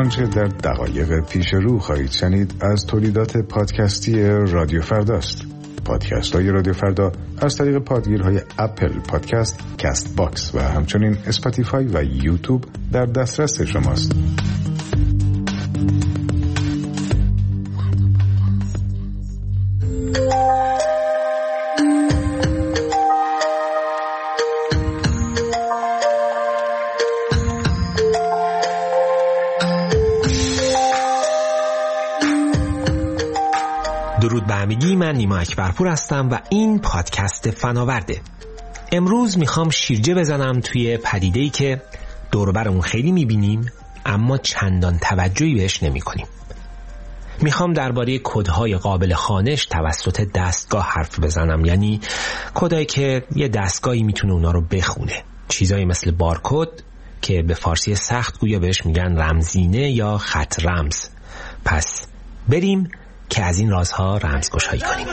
آنچه در دقایق پیش رو خواهید شنید از تولیدات پادکستی رادیو فرداست. پادکست های رادیو فردا از طریق پادگیرهای اپل پادکست، کست باکس و همچنین اسپاتیفای و یوتیوب در دسترس شماست. درود به همگی، من نیما اکبرپور هستم و این پادکست فناورده. امروز میخوام شیرجه بزنم توی پدیده‌ای که دور و برمون خیلی میبینیم اما چندان توجهی بهش نمی‌کنیم. میخوام درباره کدهای قابل خوانش توسط دستگاه حرف بزنم، یعنی کدایی که یه دستگاهی میتونه اونا رو بخونه. چیزایی مثل بارکد که به فارسی سخت گویا بهش میگن رمزینه یا خط رمز. پس بریم که از این رازها رمزگشایی کنیم.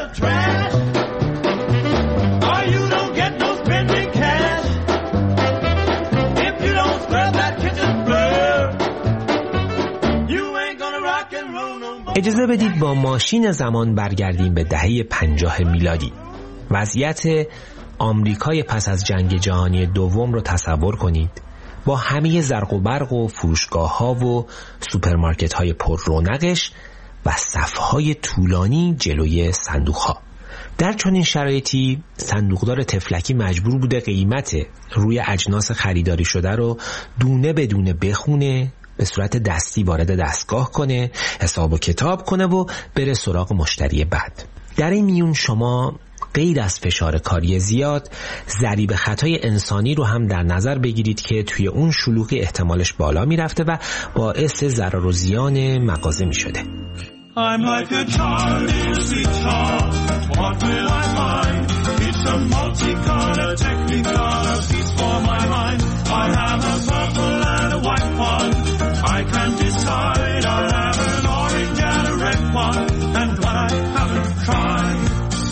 اجازه بدید با ماشین زمان برگردیم به دهه 50 میلادی. وضعیت آمریکای پس از جنگ جهانی دوم رو تصور کنید، با همه زرق و برق و فروشگاه‌ها و سوپرمارکت‌های پر رونقش و صف‌های طولانی جلوی صندوق‌ها. در چنین شرایطی صندوقدار تفلکی مجبور بوده قیمت روی اجناس خریداری شده رو دونه به دونه بخونه، به صورت دستی وارد دستگاه کنه، حساب و کتاب کنه و بره سراغ مشتری بعد. در این میون شما غیر از فشار کاری زیاد، ضریب خطای انسانی رو هم در نظر بگیرید که توی اون شلوغی احتمالش بالا میرفته و باعث ضرر و زیان مغازه میشده. I'm like a child in a sweet child. What will I find? It's a multicolor technicolor piece for my mind. I have a purple and a white one. I can decide. I have an orange and a red one. And what I haven't tried.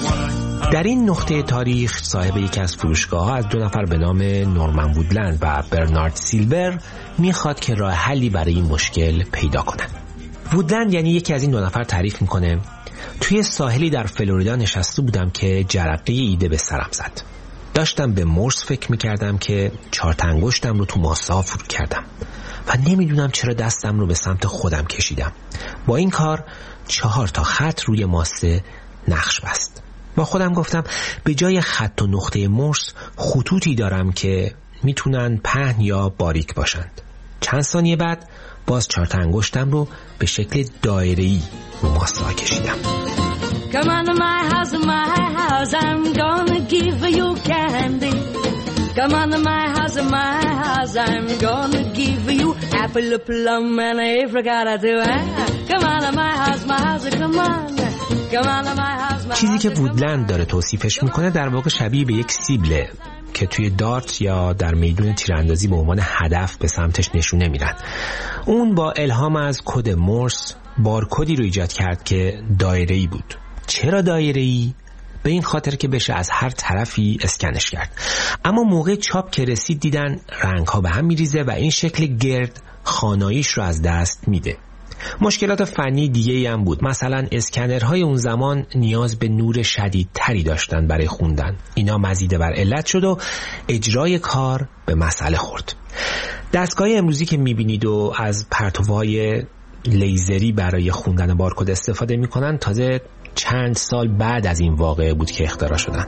در این نقطه تاریخ صاحب یکی از فروشگاه‌ها از دو نفر به نام نورمن وودلند و برنارد سیلور میخواد که راه حلی برای این مشکل پیدا کنن. وودلند یعنی یکی از این دو نفر تعریف میکنه توی ساحلی در فلوریدا نشسته بودم که جرقه ایده به سرم زد. داشتم به مرس فکر میکردم که 4 انگشتم رو تو ماسه فرو کردم و نمیدونم چرا دستم رو به سمت خودم کشیدم. با این کار 4 خط روی ماسه نقش بست. با خودم گفتم به جای خط و نقطه مرس خطوطی دارم که میتونن پهن یا باریک باشند. چند ثانیه بعد باز 4 انگشتم رو به شکل دایره‌ای رو ماسه کشیدم. Come on to my house, I'm gonna give you candy. Come on to my house, I'm gonna give you apple, plum and apricot too. Come on to my house, come on. Come on to my house. چیزی که وودلند داره توصیفش میکنه در واقع شبیه به یک سیبله که توی دارت یا در میدون تیراندازی به عنوان هدف به سمتش نشونه میرن. اون با الهام از کد مورس بارکدی رو ایجاد کرد که دایره‌ای بود. چرا دایره‌ای؟ به این خاطر که بشه از هر طرفی اسکنش کرد. اما موقع چاپ که رسید دیدن رنگ‌ها به هم میریزه و این شکل گرد خاناییش رو از دست میده. مشکلات فنی دیگه‌ای هم بود. مثلا اسکنرهای اون زمان نیاز به نور شدیدتری داشتن برای خوندن. اینا مزیده بر علت شد و اجرای کار به مسئله خورد. دستگاه امروزی که میبینید و از پرتوهای لیزری برای خوندن بارکد استفاده میکنن تازه چند سال بعد از این واقعه بود که اختراع شدن.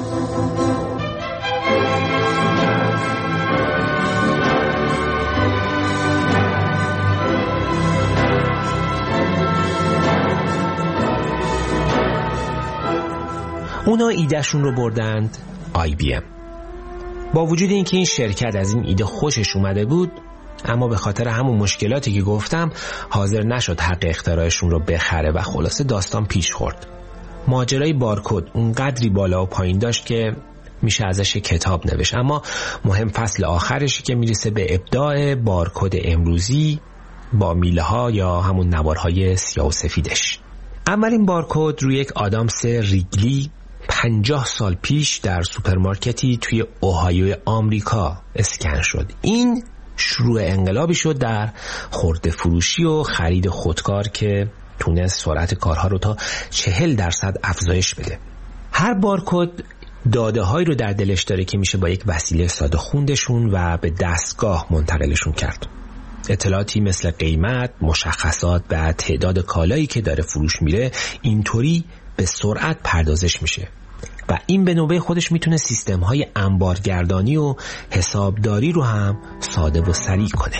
اونا ایدهشون رو بردند IBM. با وجود اینکه این شرکت از این ایده خوشش اومده بود، اما به خاطر همون مشکلاتی که گفتم حاضر نشد حق اختراعشون رو بخره و خلاصه داستان پیش خورد. ماجرای بارکد اون قدری بالا و پایین داشت که میشه ازش کتاب نوشت، اما مهم فصل آخرشی که میرسه به ابداع بارکد امروزی با میله ها یا همون نوارهای سیاه و سفیدش. اولین بارکد روی یک آدامس ریگلی 50 سال پیش در سوپرمارکتی توی اوهایو آمریکا اسکن شد. این شروع انقلابی شد در خرده فروشی و خرید خودکار که تونست سرعت کارها رو تا 40% افزایش بده. هر بارکد داده هایی رو در دلش داره که میشه با یک وسیله ساده خوندشون و به دستگاه منتقلشون کرد. اطلاعاتی مثل قیمت، مشخصات و تعداد کالایی که داره فروش میره اینطوری به سرعت پردازش میشه و این به نوبه خودش میتونه سیستم های انبارگردانی و حسابداری رو هم ساده و سریع کنه.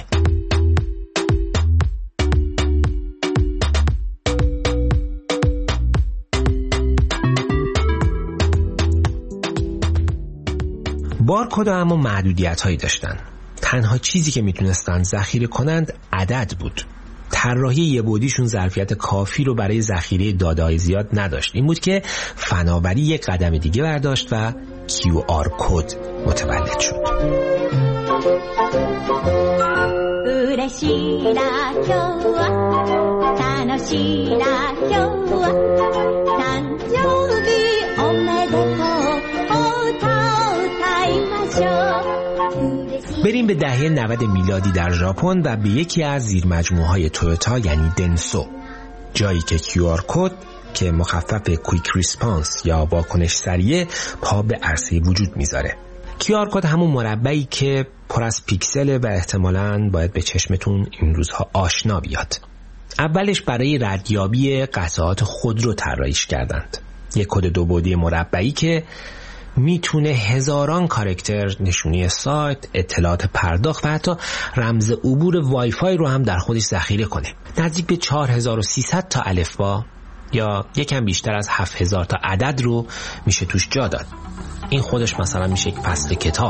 بارکد اما محدودیت هایی داشتن. تنها چیزی که میتونستن ذخیره کنند عدد بود. طراحی یه بعدیشون ظرفیت کافی رو برای ذخیره داده‌های زیاد نداشت. این بود که فناوری یک قدم دیگه برداشت و QR کد متولد شد. بریم به دهه 90 میلادی در ژاپن و به یکی از زیرمجموعه‌های تویوتا یعنی دنسو، جایی که QR کد که مخفف کویک ریسپانس یا واکنش سریع پا به عرصه وجود میذاره. QR کد همون مربعی که پر از پیکسله و احتمالاً باید به چشمتون این روزها آشنا بیاد. اولش برای ردیابی قطعات خودرو طراحیش کردند. یک کد 2 بعدی مربعی که میتونه هزاران کاراکتر، نشونی سایت، اطلاعات پرداخت و حتی رمز عبور وای فای رو هم در خودش ذخیره کنه. نزدیک به 4300 تا الفبا یا یکم بیشتر از 7000 تا عدد رو میشه توش جا داد. این خودش مثلا میشه یک فصل کتاب.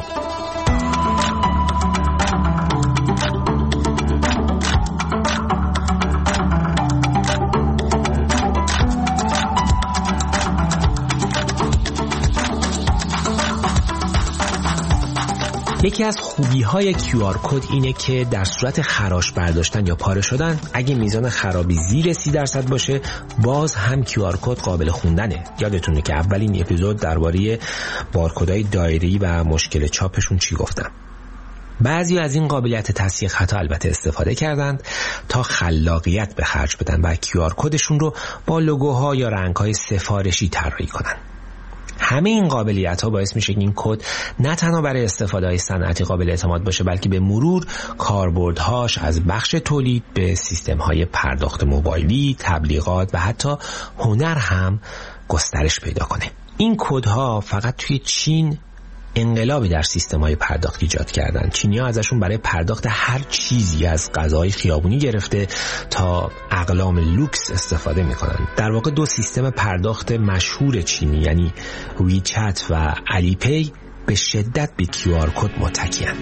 یکی از خوبی‌های QR کد اینه که در صورت خراش برداشتن یا پاره شدن اگه میزان خرابی زیر 30% باشه باز هم QR کد قابل خوندنه. یادتونه که اولین اپیزود درباره بارکدهای دایره‌ای و مشکل چاپشون چی گفتم. بعضی از این قابلیت تصحیح خطا البته استفاده کردند تا خلاقیت به خرج بدن و QR کدشون رو با لوگوها یا رنگ‌های سفارشی طراحی کنن. همه این قابلیت‌ها باعث میشه که این کد نه تنها برای استفاده‌های صنعتی قابل اعتماد باشه بلکه به مرور کاربردهاش از بخش تولید به سیستم‌های پرداخت موبایلی، تبلیغات و حتی هنر هم گسترش پیدا کنه. این کدها فقط توی چین انقلابی در سیستم‌های پرداخت ایجاد کردن. چینی‌ها ازشون برای پرداخت هر چیزی از غذای خیابونی گرفته تا اقلام لوکس استفاده می‌کنن. در واقع 2 سیستم پرداخت مشهور چینی یعنی ویچت و علی پی به شدت به QR کد متکی‌اند.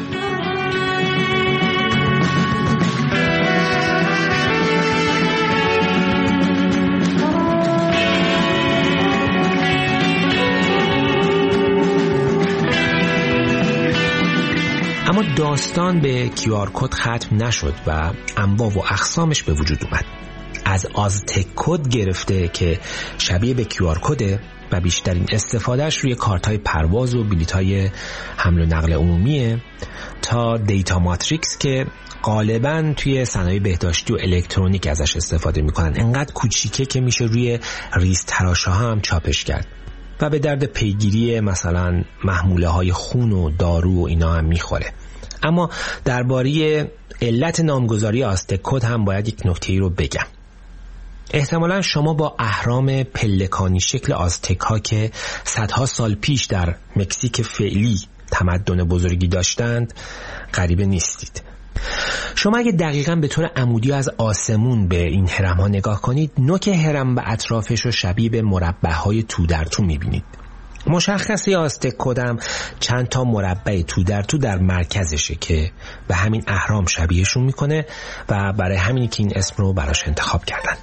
اما داستان به QR کد ختم نشد و انواع و اقسامش به وجود اومد. از آزتک کد گرفته که شبیه به QR کده و بیشترین استفادهش روی کارت‌های پرواز و بلیط‌های حمل و نقل عمومیه تا دیتا ماتریکس که غالباً توی صنایع بهداشتی و الکترونیک ازش استفاده می‌کنن. انقدر کوچیکه که میشه روی ریز تراش‌ها هم چاپش کرد و به درد پیگیری مثلا محموله‌های خون و دارو و اینا هم میخوره. اما درباره علت نامگذاری آزتک کد هم باید یک نکته‌ای رو بگم. احتمالاً شما با اهرام پلکانی شکل آزتک ها که صدها سال پیش در مکزیک فعلی تمدن بزرگی داشتند غریبه نیستید. شما اگه دقیقاً به طور عمودی از آسمون به این هرم ها نگاه کنید، نوک هرم و اطرافش رو شبیه به مربع های تو در تو میبینید. مشخصه آزتک کدم چند تا مربع تو در مرکزشه که به همین اهرام شبیهشون میکنه و برای همینی که این اسم رو براش انتخاب کردن.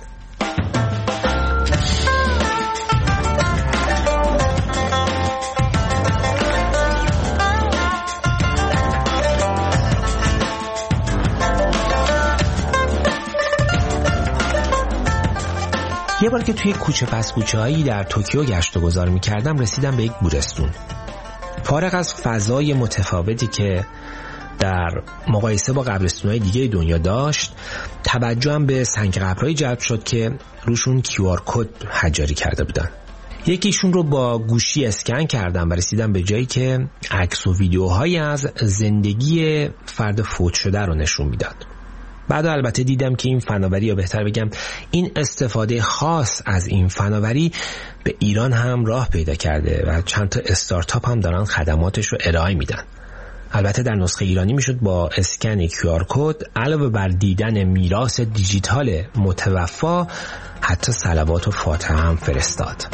یه بار که توی کوچه پس کوچه‌ای در توکیو گشت و گذار می‌کردم رسیدم به یک گورستون. فارغ از فضای متفاوتی که در مقایسه با قبرستون‌های دیگه دنیا داشت، توجهم به سنگ قبرهایی جلب شد که روشون QR کد حجاری کرده بودن. یکیشون رو با گوشی اسکن کردم و رسیدم به جایی که عکس و ویدیوهایی از زندگی فرد فوت شده رو نشون میداد. بعد البته دیدم که این فناوری، یا بهتر بگم این استفاده خاص از این فناوری به ایران هم راه پیدا کرده و چند تا استارتاپ هم دارن خدماتش رو ارائه میدن. البته در نسخه ایرانی میشد با اسکن QR کد علاوه بر دیدن میراث دیجیتال متوفا حتی صلوات و فاتحه هم فرستاد.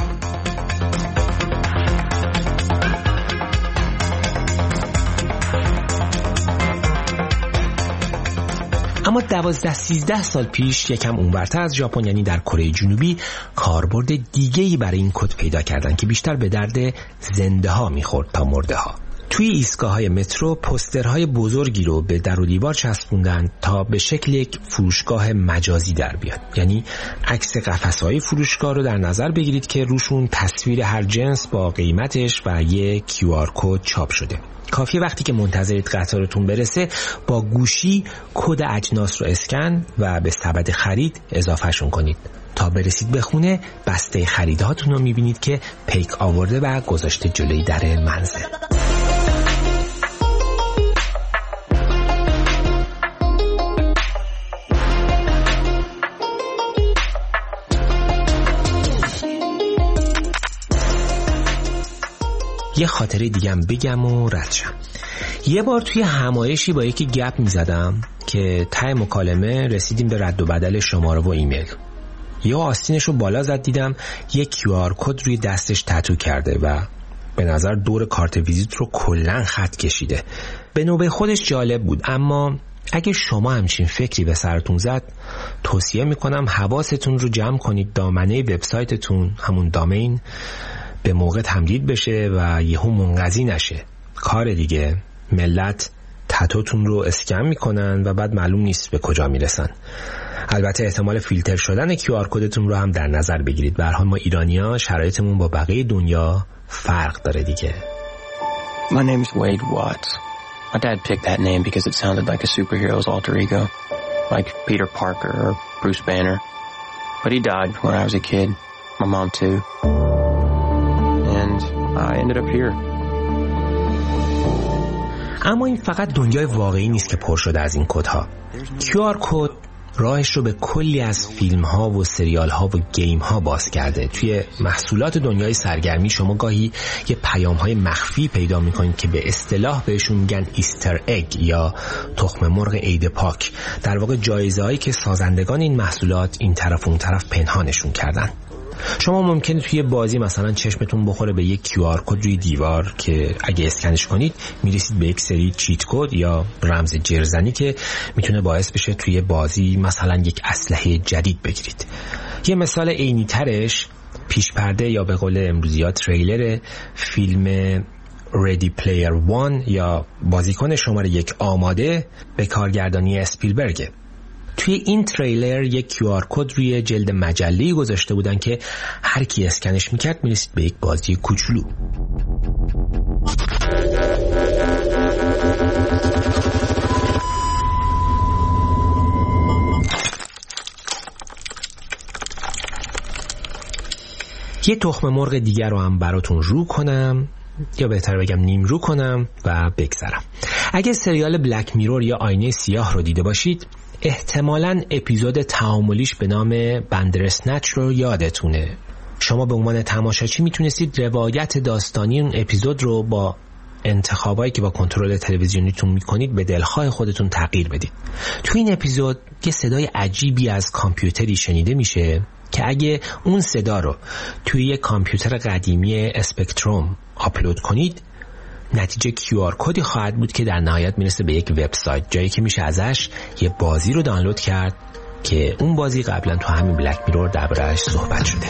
اما 12-13 سال پیش یکم اونورتر از ژاپن، یعنی در کره جنوبی، کاربرد دیگه‌ای برای این کد پیدا کردن که بیشتر به درد زنده ها میخورد تا مرده ها. توی ایستگاه‌های مترو پوسترهای بزرگی رو به در و دیوار چسبوندن تا به شکل یک فروشگاه مجازی در بیاد. یعنی عکس قفس‌های فروشگاه رو در نظر بگیرید که روشون تصویر هر جنس با قیمتش و یک QR کد چاپ شده. کافیه وقتی که منتظرید قطارتون برسه با گوشی کد اجناس رو اسکن و به سبد خرید اضافهشون کنید. تا برسید به خونه بسته خریدهاتون رو میبینید که پیک آورده و گذاشته جلوی در منزل. یه خاطره دیگم بگم و رد شم. یه بار توی همایشی با یکی گپ میزدم که ته مکالمه رسیدیم به رد و بدل شماره و ایمیل. یه آستینش رو بالا زد، دیدم یه QR کد روی دستش تتو کرده و به نظر دور کارت ویزیت رو کلن خط کشیده. به نوبه خودش جالب بود، اما اگه شما همچین فکری به سرتون زد، توصیه میکنم حواستون رو جمع کنید دامنه وبسایتتون، همون دامین، به موقع تمدید بشه و یهو منقضی نشه. کار دیگه ملت تتوتون رو اسکن میکنن و بعد معلوم نیست به کجا میرسن. البته احتمال فیلتر شدن QR کدتون رو هم در نظر بگیرید. به هر حال ما ایرانی‌ها شرایطمون با بقیه دنیا فرق داره دیگه. My name's Wade Watts. My dad picked that name because it sounded like a superhero's alter ego, like Peter Parker or Bruce Banner. But he died when I was a kid. My mom too. And I ended up here. اما این فقط دنیای واقعی نیست که پر شده از این کدها. QR کد راهش رو به کلی از فیلم ها و سریال ها و گیم ها باز کرده. توی محصولات دنیای سرگرمی شما گاهی یه پیام های مخفی پیدا میکنید که به اصطلاح بهشون میگن ایستر اگ یا تخم مرغ عید پاک. در واقع جایزه هایی که سازندگان این محصولات این طرف و اون طرف پنهانشون کردن. شما ممکنه توی بازی مثلا چشمتون بخوره به یک QR کد روی دیوار که اگه اسکنش کنید میرسید به یک سری چیت کد یا رمز جرزنی که میتونه باعث بشه توی بازی مثلا یک اسلحه جدید بگیرید. یه مثال عینی ترش پیش پرده یا به قول امروزی‌ها تریلر فیلم Ready Player One یا بازیکن شماره 1 آماده به کارگردانی اسپیلبرگ. توی این تریلر یک QR کد روی جلد مجله‌ای گذاشته بودن که هر کی اسکنش میکرد میرسید به یک بازی کوچولو. یه تخم مرغ دیگر رو هم براتون رو کنم، یا بهتر بگم نیم رو کنم و بگذرم. اگه سریال بلک میرور یا آینه سیاه رو دیده باشید، احتمالاً اپیزود تعاملیش به نام بندرسنچ رو یادتونه. شما به عنوان تماشاچی میتونستید روایت داستانی اون اپیزود رو با انتخابایی که با کنترل تلویزیونیتون میکنید به دلخواه خودتون تغییر بدید. تو این اپیزود یه صدای عجیبی از کامپیوتری شنیده میشه که اگه اون صدا رو توی یه کامپیوتر قدیمی اسپکتروم آپلود کنید، نتیجه QR کدی خواهد بود که در نهایت میرسه به یک وبسایت، جایی که میشه ازش یه بازی رو دانلود کرد که اون بازی قبلا تو همین بلک میرور درباره‌اش صحبت شده.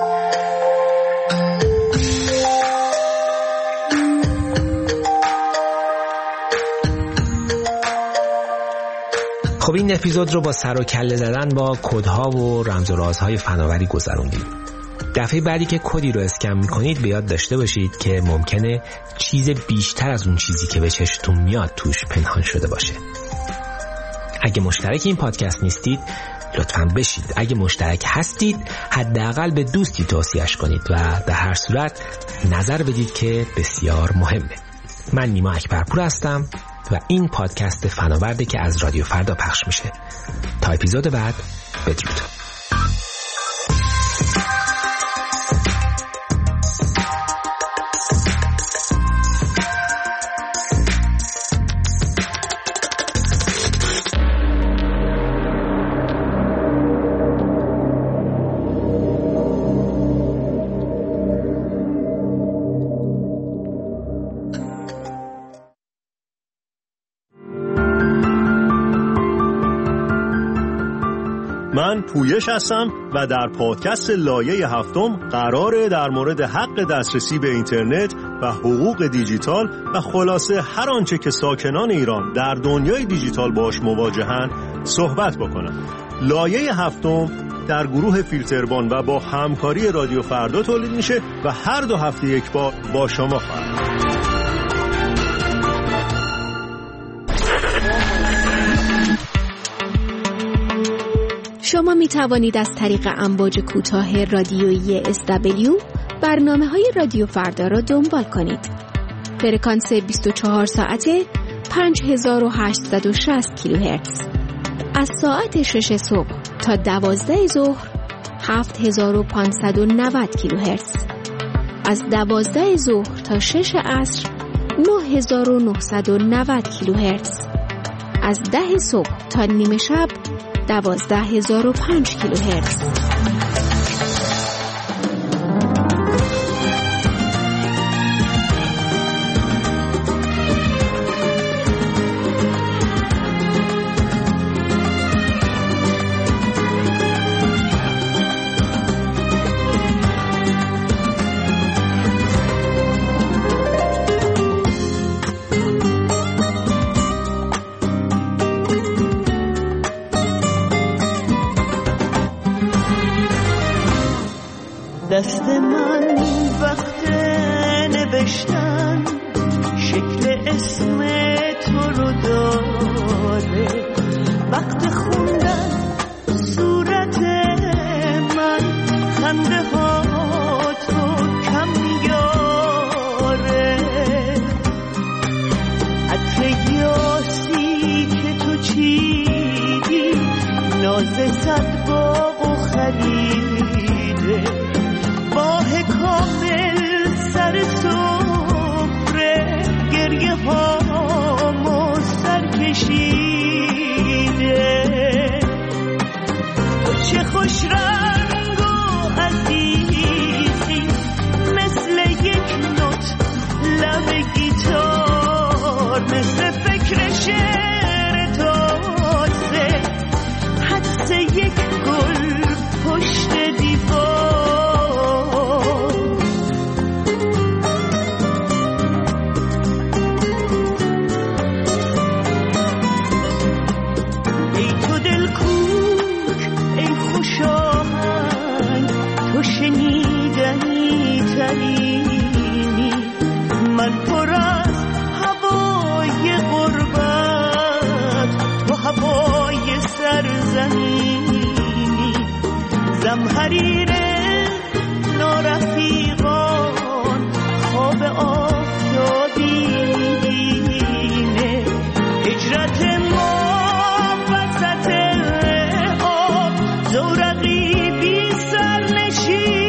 خب این اپیزود رو با سر و کله زدن با کدها و رمز و رازهای فناوری گذروندیم. دفعه بعدی که کدی رو اسکن میکنید به یاد داشته باشید که ممکنه چیز بیشتر از اون چیزی که به چشتون میاد توش پنهان شده باشه. اگه مشترک این پادکست نیستید لطفاً بشید. اگه مشترک هستید حداقل به دوستی توصیهش کنید و در هر صورت نظر بدید که بسیار مهمه. من نیما اکبرپور هستم و این پادکست فناورده که از رادیو فردا پخش میشه. تا اپیزود بعد، بدرود. من پویش هستم و در پادکست لایه هفتم قراره در مورد حق دسترسی به اینترنت و حقوق دیجیتال و خلاصه هر آنچه که ساکنان ایران در دنیای دیجیتال باش مواجهن صحبت بکنم. لایه هفتم در گروه فیلتربان و با همکاری رادیو فردا تولید میشه و هر 2 هفته یک بار با شما خواهد. شما می توانید از طریق امواج کوتاه رادیویی SW برنامه‌های رادیو فردا را دنبال کنید. فرکانس 24 ساعته 5860 کیلوهرتز. از ساعت 6 صبح تا 12 ظهر 7590 کیلوهرتز. از 12 ظهر تا 6 عصر 9990 کیلوهرتز. از 10 صبح تا نیمه شب 12005 کیلوهرتز. دست من وقت نوشتن شکل اسم تو رو داره، وقت خوندن صورت من خنده ها تو کم میاره، عطر یاسی که تو چیدی ناز صد باغ و خریده، ماه کامل سر سفره گریه هامو سر کشیده، تو چه خوش رنگ و عزیزی مثل یک نوت لب گیتار، مثل فکر شعر تازه حدس یک گل پشت دیوار. من پر از هوای غربت، تو هوای سرزمینی، زمحریر نارفیقان خواب آفتابینه، هجرت ما وسط آب زورقی بی سرنشین.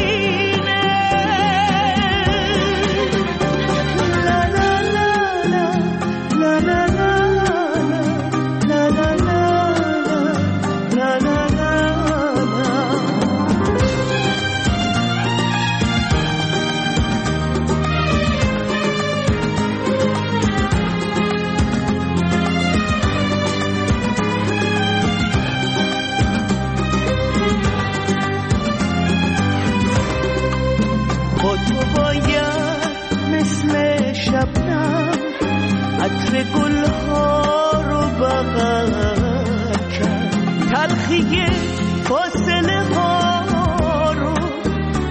عطر گلها رو بغل کرد، تلخی فاصله ها رو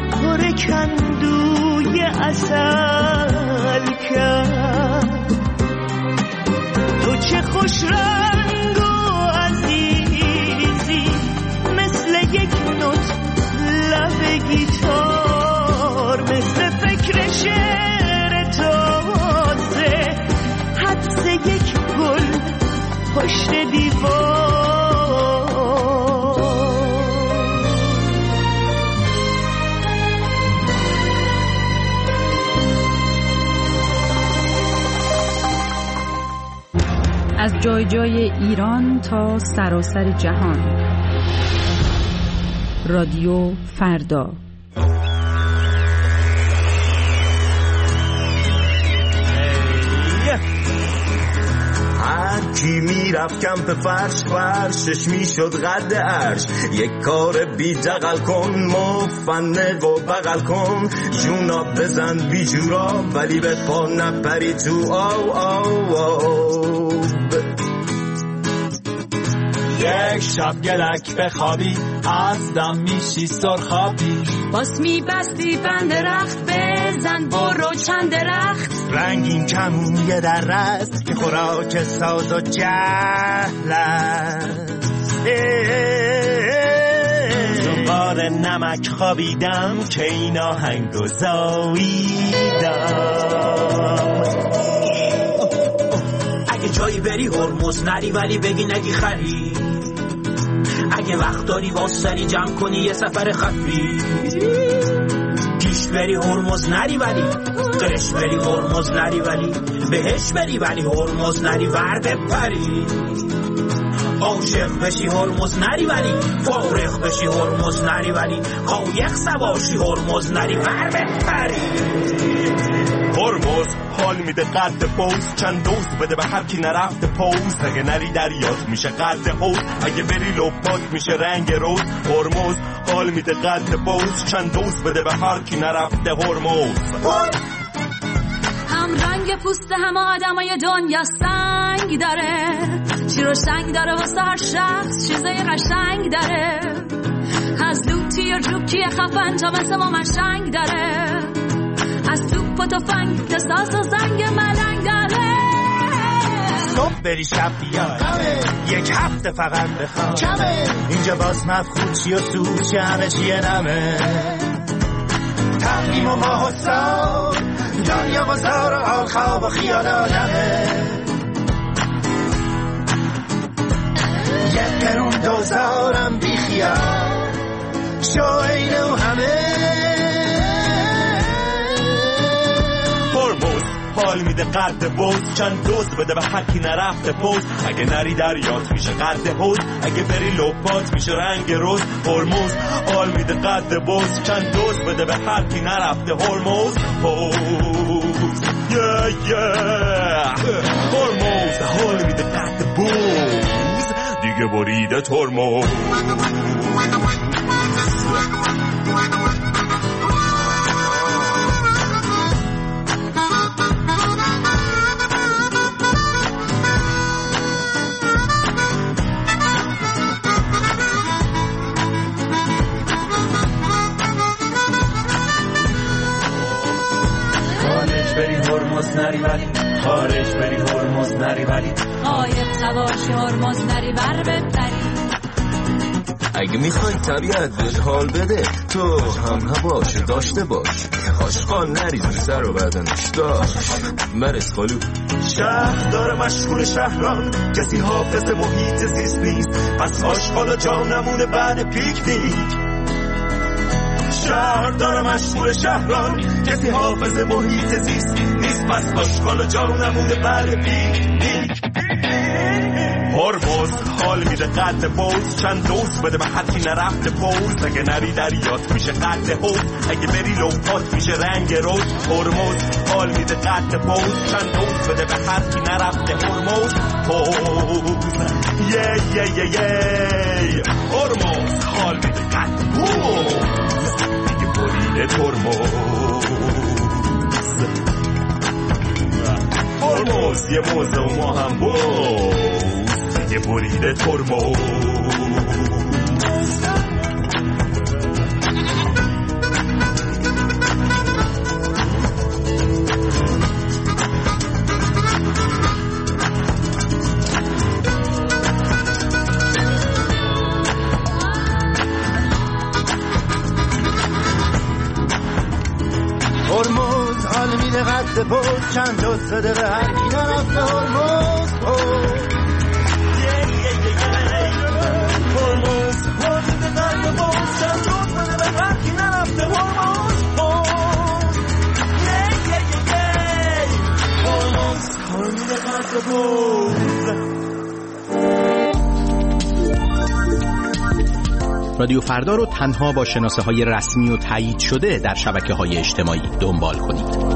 کندوی اصل کرد. تو چه خوش رنگ و عزیزی مثل یک نوت لب گیتار، مثل فکر شعر تازه حدس یک گل پشت دیوار. از جای جای ایران تا سراسر جهان، رادیو فردا. کی میرفت کمپ فرشش میشد قد عرش. یک کار بی دقل کن، مفنق و بغل کن، جونا بزن بی جورا ولی به پا نپری تو یک شب گلک بخوابی از دم میشی سرخابی، باس میبستی بند رخت بزن برو چند درخت. رنگین کمون یه در است که خوراک ساز و جهل است. زنبار نمک خوابیدم که این آهنگو زاییدم. اگه جایی بری هرمز نری ولی بگی نگی خری، اگه وقت داری واسری جمع کنی یه سفر خفی. پیش بری هرمز نری ولی قرش بری هرمز نری ولی بهش بری ولی هرمز نری ورده پری. عاشق بشی هرمز نری ولی فارغ بشی هرمز نری ولی قایق سواشی هرمز نری ورده پری. هرمز حال میده قد پوز، چند دوز بده به هر کی نرفته پوز. اگه نری دریات میشه قد حوز، اگه بری لپات میشه رنگ روز. هرمز حال میده قد پوز، چند دوز بده به هر کی نرفته هرمز. هم رنگ پوست همه آدمای دنیا سنگ داره، شیر و سنگ داره واسه هر شخص چیزای قشنگ داره. از لوتی و جوکی خفن تا مثل ما مشنگ داره، از توپ و تفنگ که ساز و زنگ ملنگ داره. صبح بری شب بیاد یک هفته فقط بخواد اینجا باز مفخود چی و سود چی همه چیه نمه. تقلیم و ماه و سال دنیا و زار و آل خواب و خیال آدمه. یک قرون دوزارم بی خیال شو اینو همه. هرمز حال میده قد بوز، چند دوز بده به هر کی نرفته پوز. اگه نری دریات میشه قد حوز، اگه بری لپات میشه رنگ روز. هرمز حال میده قد بوز، چند دوز بده به هر کی نرفته هرمز. هرمز حال میده قد بوز، دیگه بریده ترمز. نری ولی خارج بری هرمز نری ولی قایق سواشی هرمز نری ور بپری. اگه میخوای طبیعت بهت حال بده تو هم هواش داشته باش. آشقال نریز سر و بدنش داشت مرز خالو. شهر داره مشغول شهران، کسی حافظ محیط زیست نیست، پس آشقال جا نمونه بعد پیکنیک. شهر داره مشغول شهران، کسی حافظ محیط زیست نیست، پس آشغال جا نمونه بعد پیکنیک. هرمز حال میده قد بوز، چند دوز بده به هر کی نرفته پوز. اگه نری دریات میشه قد حوز، اگه بری لپات میشه رنگ روز. هرمز حال میده قد بوز، چند دوز بده به هر کی نرفته هرمز. هرمز حال میده قد بوز، دیگه بریده ترمز. هرمز یه موزه و ما هم بوز، یه بریده ترمز. قد پشت چند دوست زده به هر کی نرفته هرمز هرمز به قد پشت چند دوست زده به هر کی نرفته هرمز هرمز به قد پشت. رادیو فردا رو تنها با شناسه‌های رسمی و تایید شده در شبکه‌های اجتماعی دنبال کنید.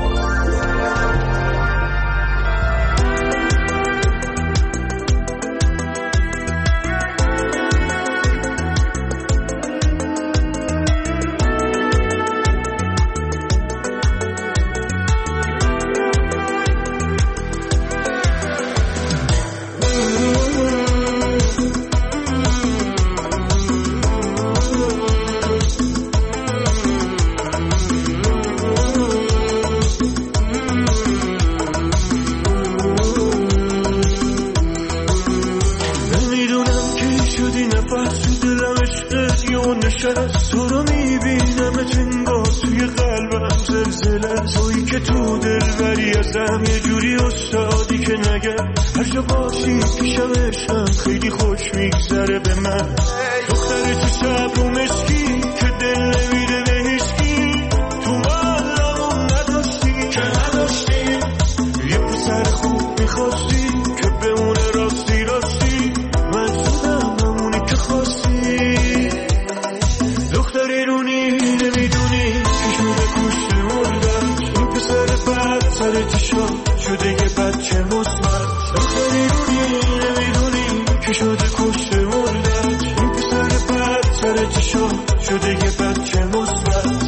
تو رو میبینم انگار توی قلبم زلزله تویی که تو دلبری ازم یه جوری استادی که نگم هر جا باشی پیشم عشقم خیلی خوش میگذره به من دختر تو صبر و مشکی که دل نمیده به هیچکی تو محلمون نداشتی که نداشتی یه پسر خوب میخواستی که بمونه راستی راستی من شدم همونی که خواستی دختری رونی نمیدونی که شده کشته مردم این پسر بد سر چشا شده یه بچه مصمت دختری رونی نمیدونی که شده کشته مردم این پسر بد سر چشا شده یه بچه مصمت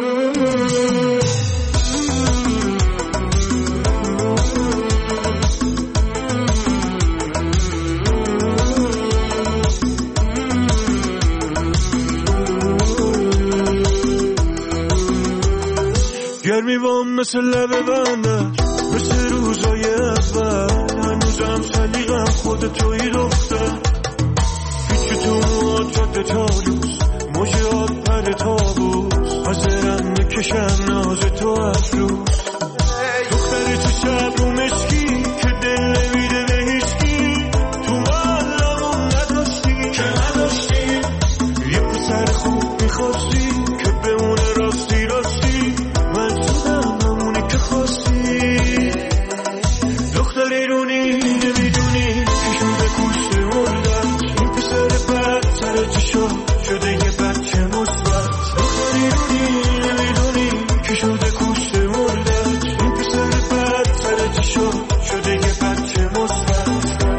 گرمی بام مثل لب بندش مثل روزای اول هنوزم سلیقم خود توی دختر پیچ تو مواد جاده تالوس مجرات پر تابوس حاضرم بکشم ناز تو افروز دختر تو صبر و مشکی که دل نمیده به هیچکی تو محلمون نداشتی که نداشتی یه پسر خوب میخواستی که بمونه راستی راستی من شدم همونی که خواستی دختری رونی نمیدونی که شده کشته مردم این پسر بد سر چشا شده یه بچه مصمت دختری رونی نمیدونی که شده کشته مردم این پسر بد سر چشا شده یه بچه مصمت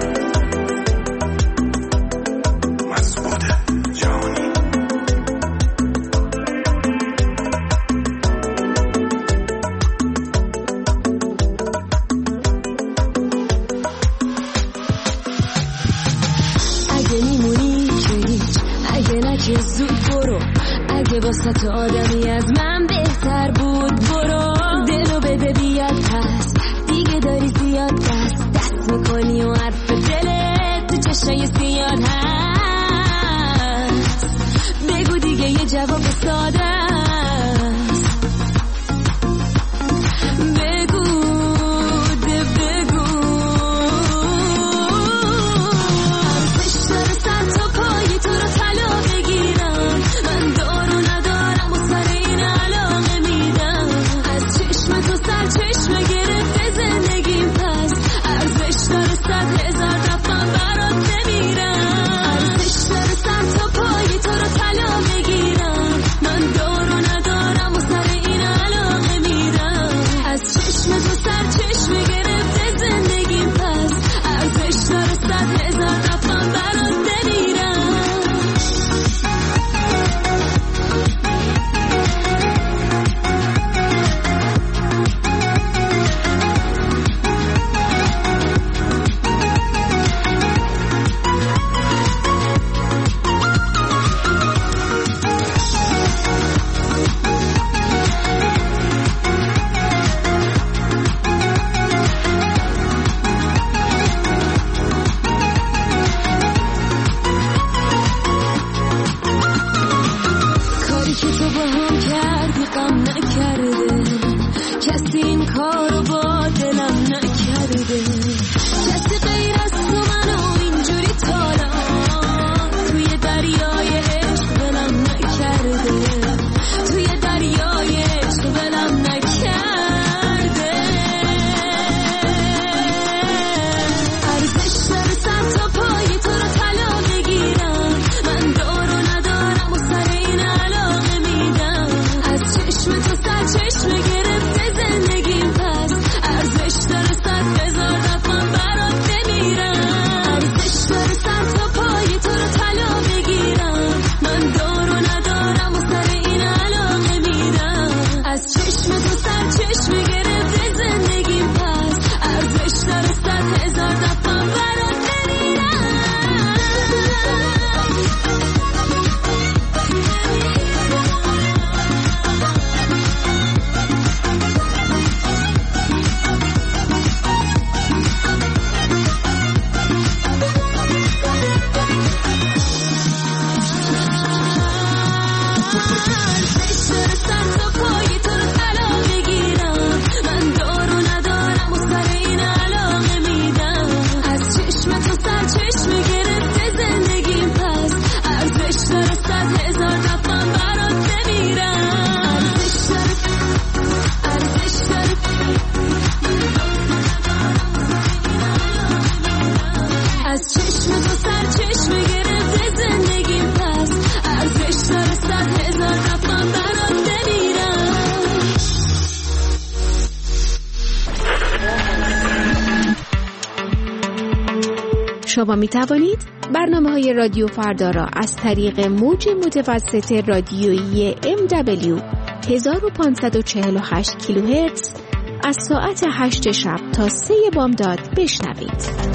مسعود جانی اگه میمونی که هیچ اگه نه که زود برو اگه واسه تو آدمی از من بهتر بود برو دلو بده بیاد پس دیگه داری زیاد دست میکنی و حرف دلت تو چشای زیاد هست بگو دیگه یه جواب ساده است بگو ده بگو ارزش داره سر تا پایی تو رو طلا بگیرم من دارو ندارم و سر این علاقه میدم از چشم تو سر چشم گرفته زندگیم پس ارزش داره 100,000 دفعه برات بمیرم ارزش داره سر تا پایی تو رو طلا بگیرم من دارو ندارم و سر این علاقه میدم از چشم تو سر چشم گرفته زندگیم پس ارزش داره 100,000 دفعه برات بمیرم کاری که تو با هم کردی غم نکرده کسی این کارو با دلم نکرده، کسی غیر از تو منو اینجوری تالا توی دریای عشق ولم نکرده، توی دریای عشق ولم نکرده. ارزش داره سر تا پای تو رو طلا بگیرم، من دارو ندارم و سر این علاقه میدم، از چشم تو سر چشم گرفته زندگیم، پس ارزش داره 100,000 دفعه برات بمیرم. ارزش داره سر تا پای تو رو طلا بگیرم، من دارو ندارم و سر این علاقه میدم، از چشم تو سر چشم گرفته زندگیم، پس ارزش داره 100,000 دفعه برات بمیرم. شما می توانید برنامه‌های رادیو فردا را از طریق موج متوسط رادیویی MW 1548 کیلوهرتز از ساعت 8 شب تا 3 بامداد بشنوید.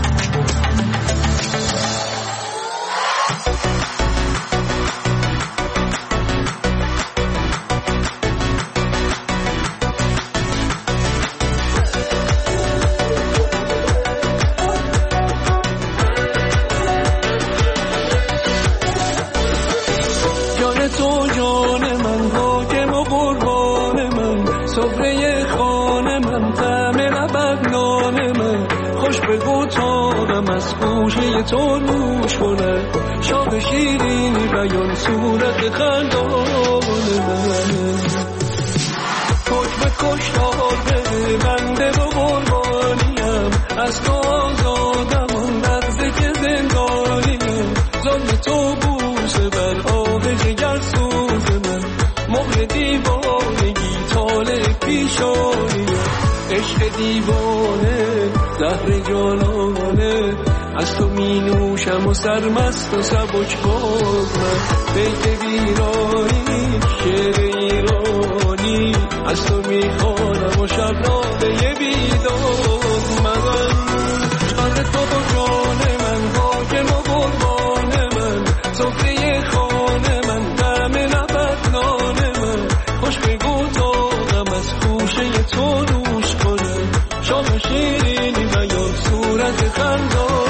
تو نوش کنه شاد شیرینی بیان صورت خندان من، حکم کشتار بده بنده و قربانیم، از تو آزادم آن لحظه که زندانیم، ظلم تو بوسه بر آب جگر سوز من، مهر دیوانگی طالع پیشانیم، عشق دیوانه زهر جانانه، از تو می نوشم و سرمست و سبک باز من، بیت ویرانی شعر ایرانی، از تو می خوانم و شب نامه بیداد من، جان تو و جان من حاکم و قربان من، سفره خانه من دم نبت نان من، خوش بگو تاقم از خوشه تو نوش کنه، شام شیرینی بیان صورت خندان.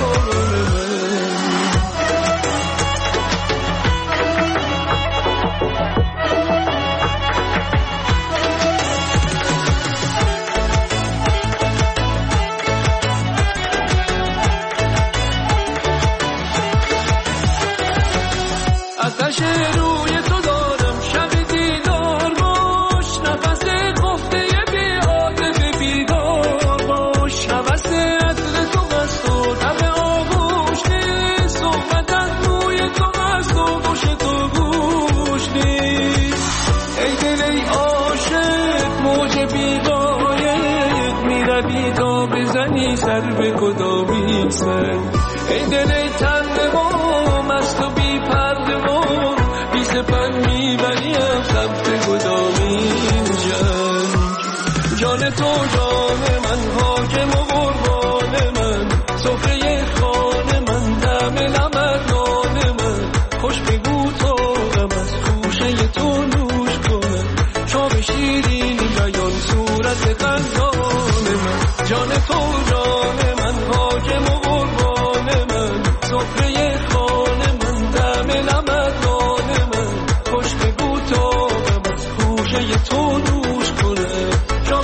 آتش روی تو دارم شب دیدار باش، نفس گفته بی عادت بیدار باش، نفس عطر تو هست و طبع آغوش نیست، صحبتت روی تو هست و گوش تو گوش نیست، ای دل ای عاشق موج بی‌غایب میروی تا بزنی سر به کدامی سر، ای دل ای تنها مست و بی پرده و بی سپر میبریم سمت کدامین جنگ، جان تو جان من حاکم و قربان من، سفره خانه من دم لبت نان من، خوش بگو تو غم از خوشه تو نوش کنم، شام شیرینی بیان صورت خندان من، جان تو جان من حاکم و قربان من، سفره خانه من دم لبت نان من، خوش بگو تو غم از خوشه تو نوش کنم،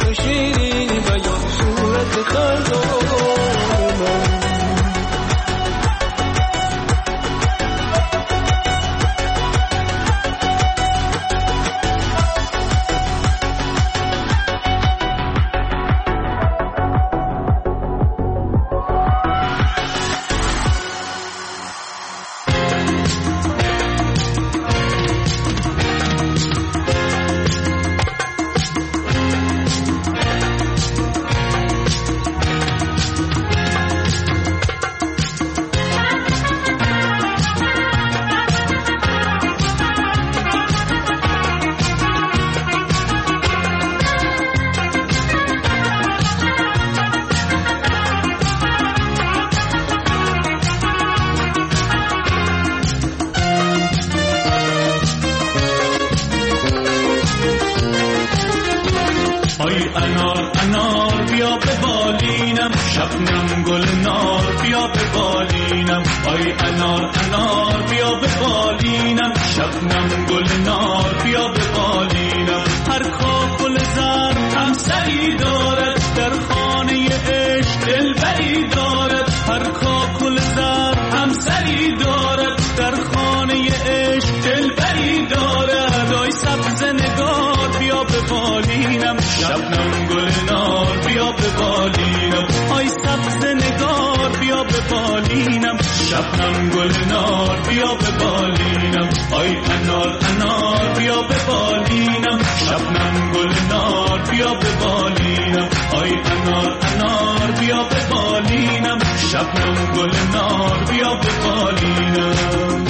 آی انار انار بیا به بالینم، شبنم گل نار بیا به بالینم. آی انار انار بیا به بالینم، شبنم گل نار بیا به بالینم. هر کاکل زر همسری دارد، در خانه عشق دلبری دارد. هر کاکل زر همسری دارد، در خانه عشق دلبری دارد. آی سبز نگار بیا به بالینم، شبنم گل نار بیا به بالینم. آی سبز نگار بیا به بالینم، شبنم گل نار بیا به بالینم. آی انار انار بیا به بالینم، شبنم گل نار بیا به بالینم. آی انار انار بیا به بالینم، شبنم گل نار بیا به بالینم.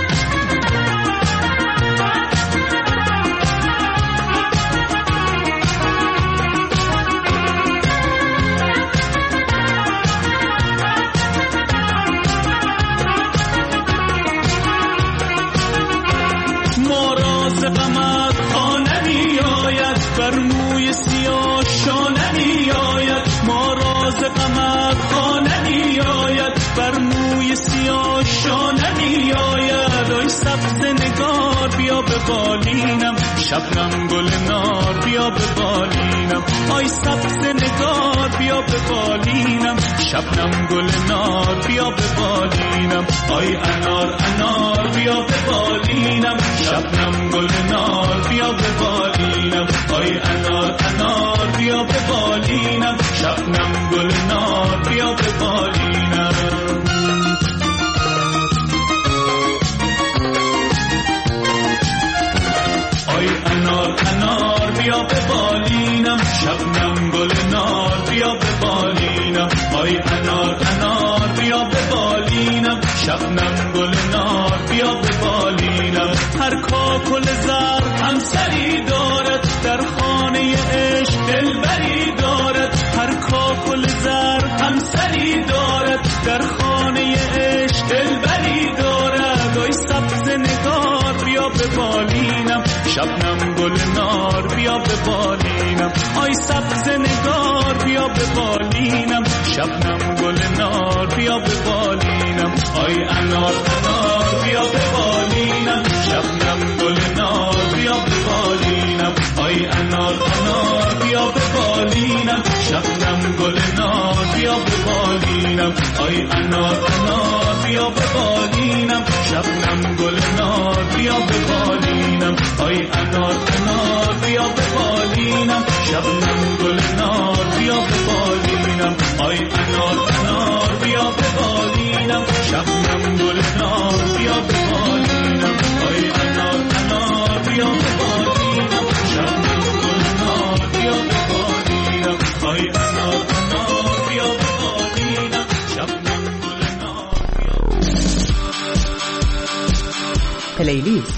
غمت خانه می آید، بر موی سیاه شانه می آید. ما راز غمت خانه می آید، بر موی سیاه شانه می آید. آی سبز نگار بیا به بالینم، شبنم گل نار بیا به بالینم. آی سبز نگار بیا به بالینم، شبنم گل نار بیا به بالینم. آی انار انار بیا به بالینم، شبنم گل نار بیا به بالینم. آی انار انار بیا به بالینم، شبنم گل نار بیا به بالینم. آی انار انار بیا به بالینم، شبنم گل نار بیا به بالینم. آی انار انار بیا به بالینم، شبنم گل نار بیا به بالینم. هر کاکل زر همسری دارد، در خانه عشق دلبری دارد. هر کاکل زر همسری دارد، در خانه عشق دلبری دارد. آی سبز نگار بیا به بالینم، شبنم گل نار بیا به بالینم. آی سبز نگار بیا به بالینم، شبنم گل نار بیا به بالینم. آی انار انار بیا به بالینم، شبنم گل نار بیا به بالینم. آی انار انار بیا به بالینم، شبنم گل نار بیا به بالینم. آی انار انار بیا به بالینم، شبنم گل نار بیا به بالینم. آی انار انار بیا به بالینم، شبنم گل نار بیا به بالینم. آی انار انار بیا به بالینم، شبنم گل نار بیا به بالینم. آی انار انار بیا به بالینم، شبنم گل نار بیا به بالینم. آی انار انار بیا به بالینم، شبنم گل نار بیا. پلیلیست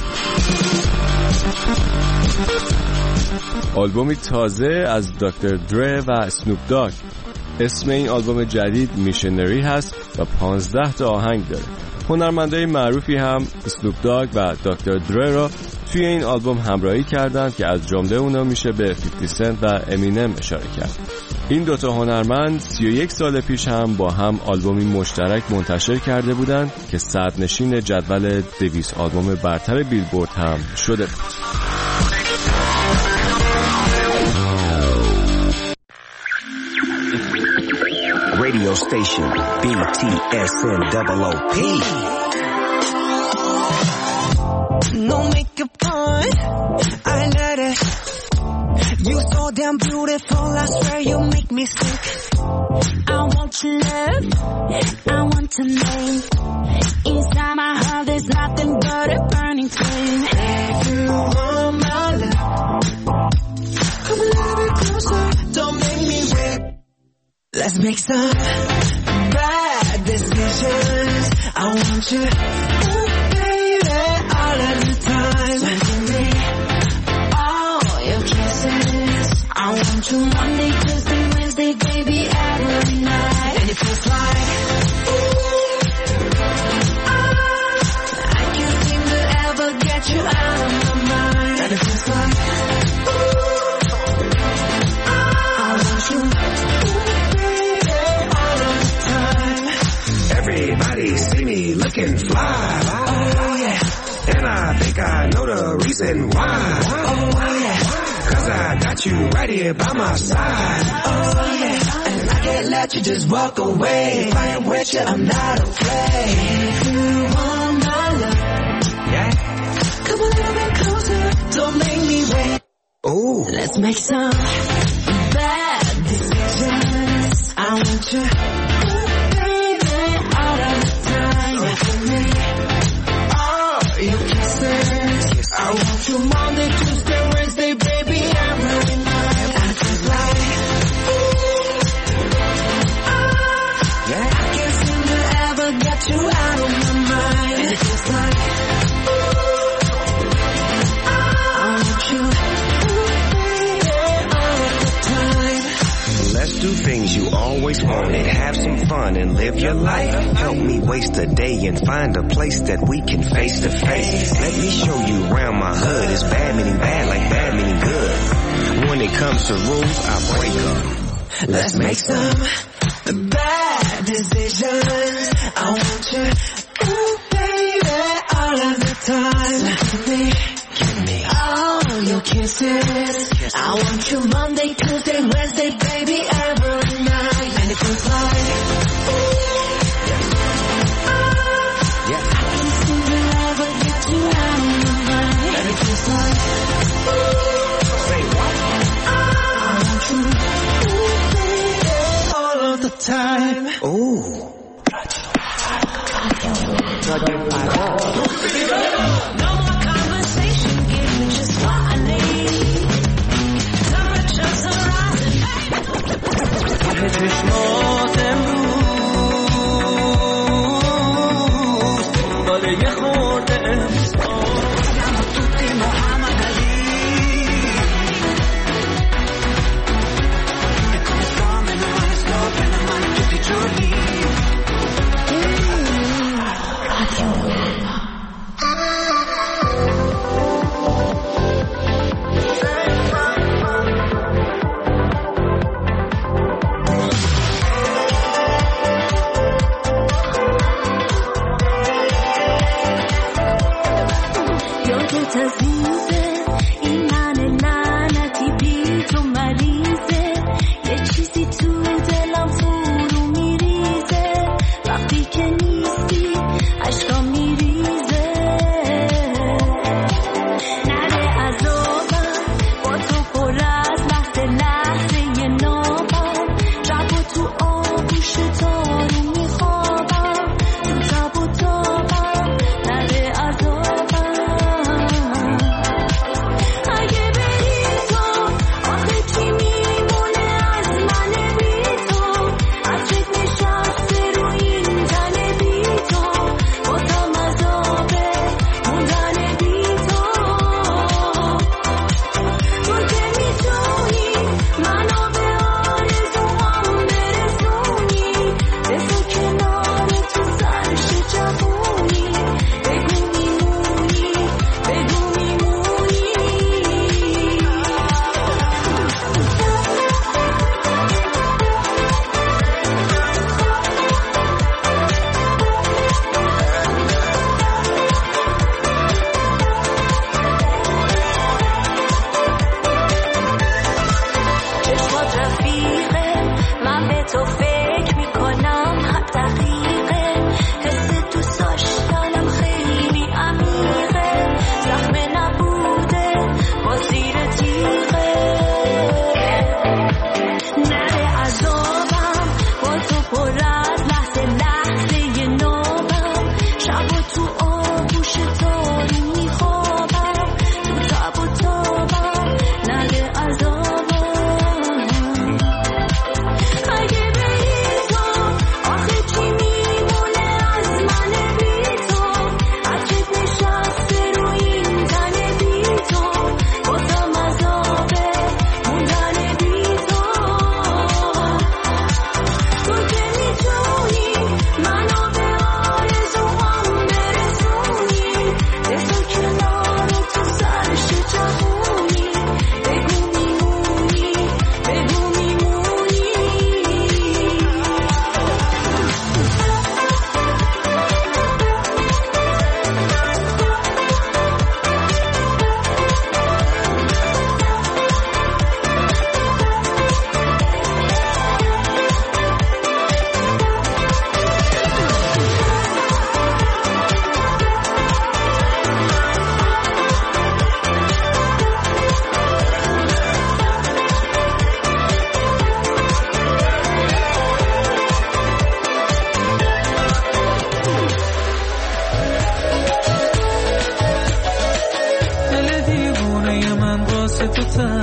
آلبومی تازه از دکتر دره و اسنوپ داگ. اسم این آلبوم جدید میشنری هست و 15 تا آهنگ داره. هنرمندای معروفی هم اسنوپ داگ و دکتر دره را توی این آلبوم همراهی کردند که از جمله اونا میشه به 50 سنت و امینم اشاره کرد. این دوتا هنرمند 31 سال پیش هم با هم آلبومی مشترک منتشر کرده بودند که صدرنشین جدول 200 آلبوم برتر بیلبورد هم شده بود. Radio station BTSNOOP. No makeup on, I let it. You so damn beautiful, I swear you make me sick. I want your love, I want to know. Inside my heart there's nothing but a burning flame. If you want my love, come a little bit closer, don't make me wait. Let's make some bad decisions. I want you, ooh baby, all of the time. So give me all your kisses. I want you Monday, Tuesday, Wednesday, baby, every night. And it feels like, I can't seem to ever get you out of my mind. And it feels like, live. Oh yeah, and I think I know the reason why. Oh yeah, 'cause I got you right here by my side. Oh yeah, and I can't let you just walk away. If I am with you, I'm not afraid. If you want my love, yeah, come a little bit closer. Don't make me wait. Ooh, let's make some bad decisions. I want you, baby, all of the time. For me, all your kisses. I want you Monday, Tuesday, Wednesday, baby, every night. I feel like, yeah, I can't seem to ever get you out of my mind. It feels like, I want you. Let's do things you always wanted. Have some fun and live your life. Help me waste a day and find a place that we can face to face. Let me show you around my hood. It's bad meaning bad like bad meaning good. When it comes to rules, I break them. Let's make some bad decisions. I want you, ooh baby, all of the time. Give me all your kisses. I want you Monday, Tuesday, Wednesday, baby, every night. And it feels like, yeah, I can't seem to ever get you out of my mind. And it feels like, say what? I want you, ooh baby, all of the time. Ooh. No more conversation, give me just what I need. Temperatures are rising. چشمات امروز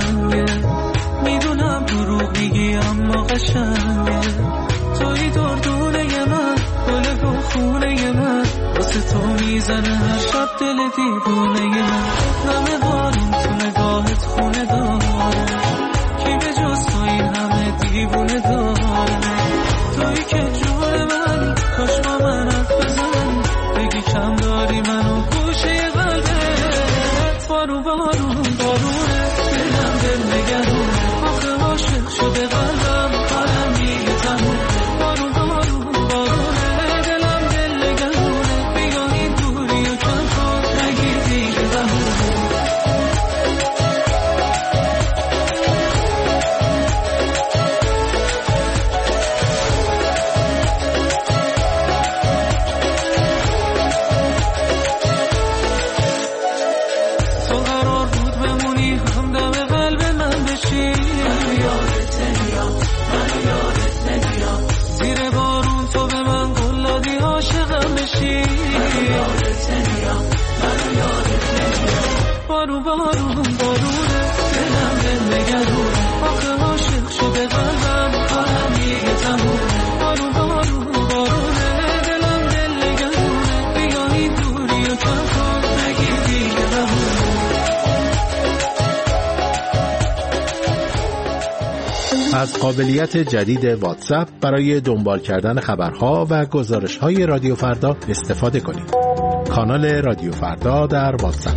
قشنگه، میدونم دروغ میگی اما قشنگه. توی دردونه من، گل و خونه من، واسه تو میزنه هر شب دل دیوونه من. نم بارون تو نگاهت خونه داره، کی به جز تو این همه دیوونه داره. توی که جون من، کاش با من حرف بزن، بگی کم داری منو گوشه قلبت. بارون بارون بارونه، دلم دل نگرونه، آخه عاشق شده قلبم، حالم دیگه تمومه. بارون بارون بارونه، دلم دل نگرونه، بیا این دوری و کم کن، نگیر دیگه بهونه. بارون بارون بارونه، دلم دل نگرونه، آخه عاشق شده قلبم، حالم دیگه تمومه. بارون بارون بارونه، دلم دل نگرونه، بیا این دوری و کم کن، نگیر دیگه بهونه. از قابلیت جدید واتساپ برای دنبال کردن خبرها و گزارش‌های رادیو فردا استفاده کنید. کانال رادیو فردا در واتساپ.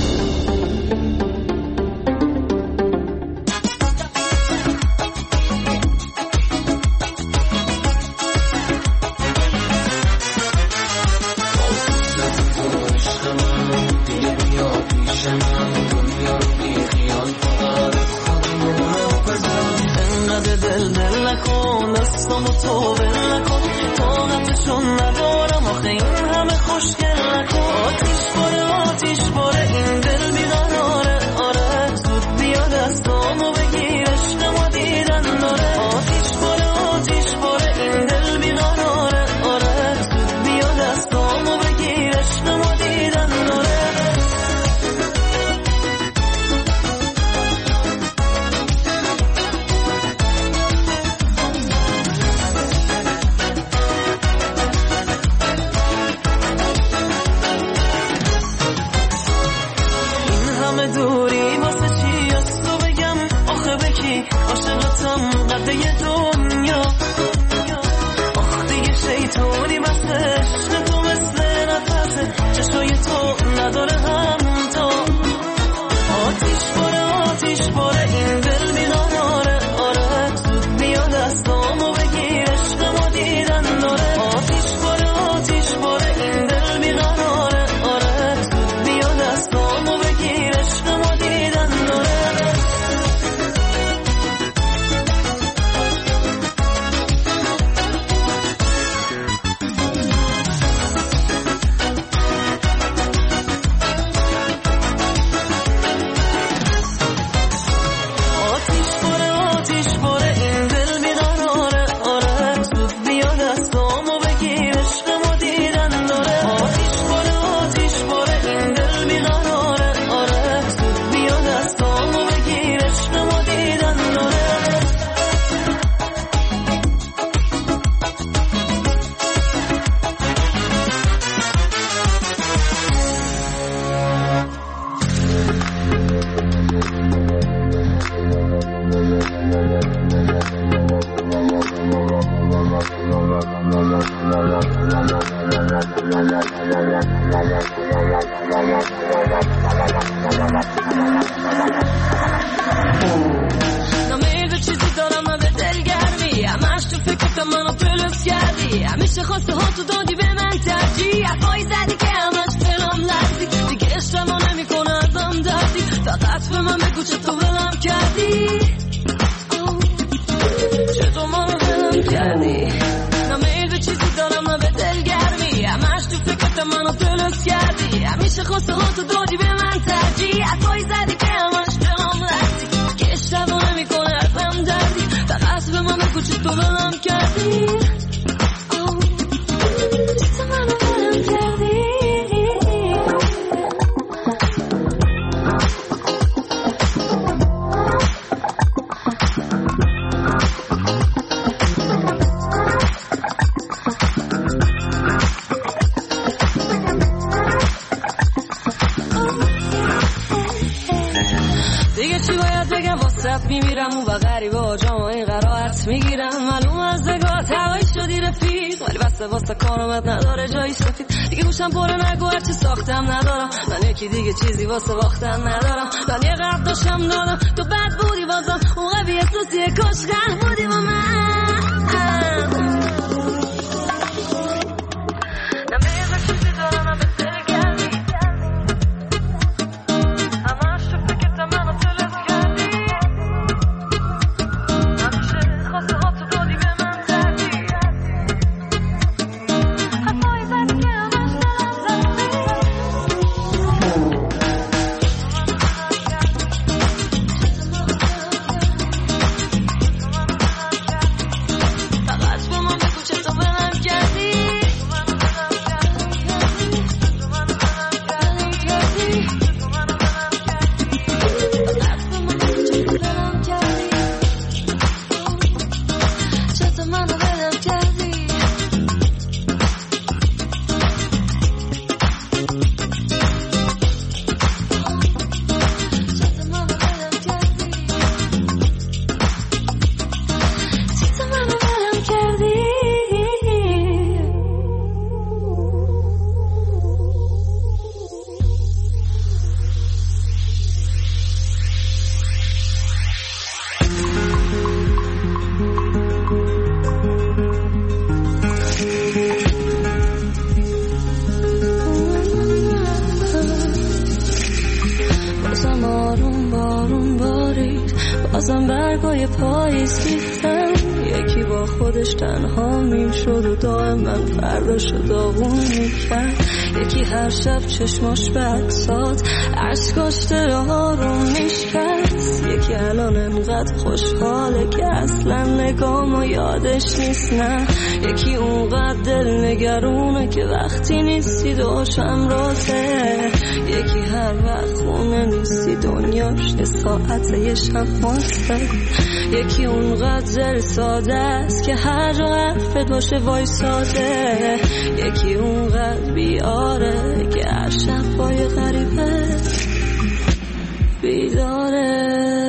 همیشه خواسته ها تو دادی به من ترجیح، حرفایی زدی که همش دلم لرزی، دیگه اشتما نمیکنه ازم دردی، فقط به من بگو چطور ولم کردی، چطور منو ولم کردی. نه میل به چیزی دارم نه به دلگرمی، همش تو فکرت منو دلت کردی، همیشه خواسته ها تو دادی به من ترجیح، حرفایی زدی که همش دلم لرزی، دیگه اشتما نمیکنه ازم دردی، فقط به من بگو چطور ولم کردی. چی باید بگم واسط میمیرم و غریبه ها جامعه قرارت میگیرم معلوم از دگاه توایی شدی رفیق ولی بسته واسه کارامت نداره جایی سفید دیگه گوشم پره نگو هرچی ساختم ندارم من یکی دیگه چیزی واسه باختن ندارم من یه قرد داشتم دادم تو بد بودی بازم اون قوی احساسیه کاش قهر بودی با من بازم برگای پاییز ریختن یکی با خودش تنها میشد و دائم من فرداشو داغون میکرد یکی هر شب چشماش بکساد عشقاش دل آروم میشکرد یکی الان انقدر خوشحاله که اصلا نگامو یادش نیست نه یکی اونقدر دل نگرونه که وقتی نیستی دوشم راته یکی هر وقت خونه نیستی دنیاش یه ساعت یه شب ماسته یکی اونقدر دل ساده است که هر جا حرفت باشه وایساده یکی اونقدر بیاره که هر شب با یه غریبه بیداره